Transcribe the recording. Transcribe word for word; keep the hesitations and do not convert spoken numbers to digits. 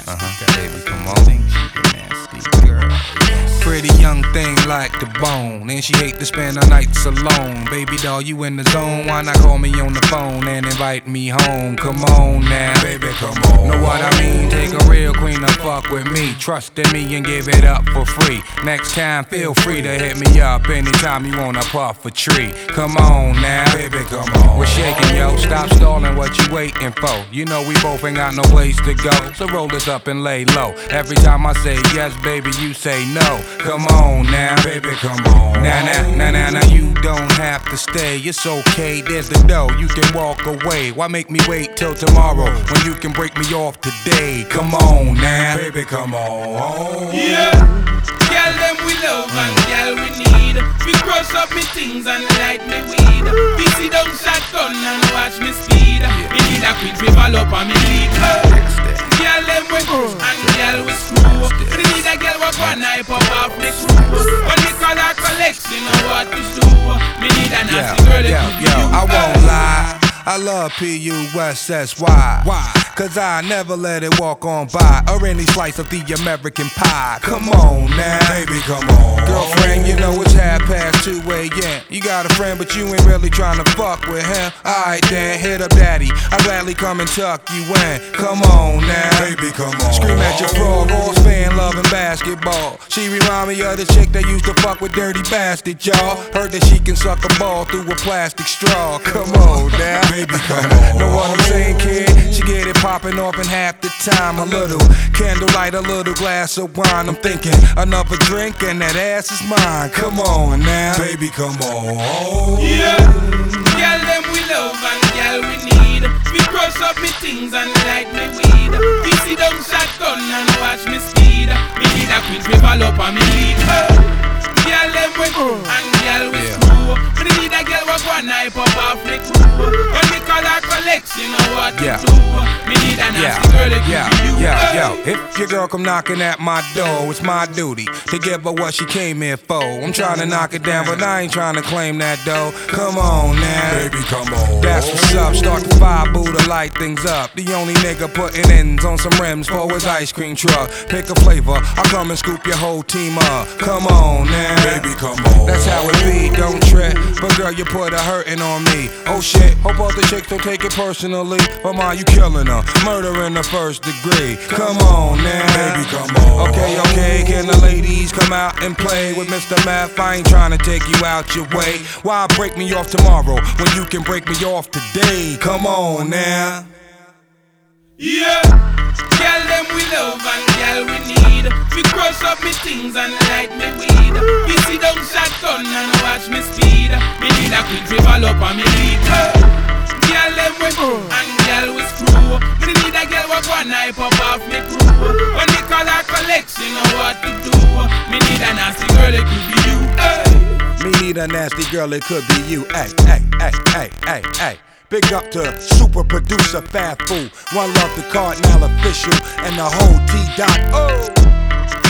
Uh-huh. Baby, come on. Think she a nasty girl. Yes. Pretty young thing like the bone, and she hate to spend her nights alone. Baby doll, you in the zone? Why not call me on the phone and invite me home? Come on now, baby, come on. Know what I mean? Take a real queen to fuck with me. Trust in me and give it up for free. Next time, feel free to hit me up anytime you wanna puff a tree. Come on now, baby, come on. We're shaking, yo. Stop stalling, what you waiting for? You know we both ain't got no place to go, so roll this up and lay low. Every time I say yes, baby, you say no. Come on now, baby, come on. Now, now, now, now, now, you don't have to stay. It's okay, there's the dough. You can walk away. Why make me wait till tomorrow when you can break me off today? Come on now, baby, come on. Yeah, girl, them we love and girl we need. We crush up me things and light me weed. We sit down shotgun and watch me speed. Me need a queen to follow up on me lead. Girl, them we push and girl we screw. Me need a girl with one eye pop off me screw. When we call our collection of what we do, me need a nasty girl to yo, yo, I won't lie, I love P U S S Y. Why? Cause I never let it walk on by, or any slice of the American pie. Come on now, baby, come on. Girlfriend, you know it's half past two A M You got a friend, but you ain't really trying to fuck with him. Alright then, hit up daddy, I'd gladly come and tuck you in. Come on now, baby, come on. Scream at your frog, all's fan loving basketball. She remind me of the chick that used to fuck with Dirty Bastard, y'all. Heard that she can suck a ball through a plastic straw. Come on now, baby, come on. Know what I'm saying, kid? She get it popping off in half the time. A little candlelight, a little glass of wine. I'm thinking another drink and that ass is mine. Come on now, baby, come on. Yeah, girl, them we love and girl we need. We crush up me things and light me weed. We sit down shotgun and watch me speed. Me need a queen to follow up on me lead. Girl, them we and girl we screw. Me need a girl with one eye pop off me crew. When we call our collection of what Yeah. we do, me need a nasty girl to Yeah, give you. yeah, yo. If your girl come knocking at my door, it's my duty to give her what she came here for. I'm trying to knock it down, but I ain't trying to claim that dough. Come on now, baby, come on. That's what's up. Start the fire, boo, to light things up. The only nigga putting ends on some rims for his ice cream truck. Pick a flavor, I'll come and scoop your whole team up. Come on now, baby, come on. That's how it be, don't trip. But girl, you put a hurtin' on me. Oh shit, hope all the chicks don't take it personally. But ma, you killing her, murder in the first degree. Come on now, baby, come on. Okay, okay, can the ladies come out and play with Mister Math? I ain't trying to take you out your way. Why break me off tomorrow when you can break me off today? Come on now. Yeah, girl, them we love and girl we need. We crush up me things and light me weed. We sit down shotgun and watch me speed. Me need a queen to follow up on me lead. Girl, them we and girl we screw. Me need a girl with one eye pop off me crew. When we call our collection of what to do, me need a nasty girl, it could be you. Hey. Me need a nasty girl, it could be you. Ay, ay, ay, ay, ay, ay. Big up to super producer Fat Fool. One love the Cardinal official and the whole T dot O.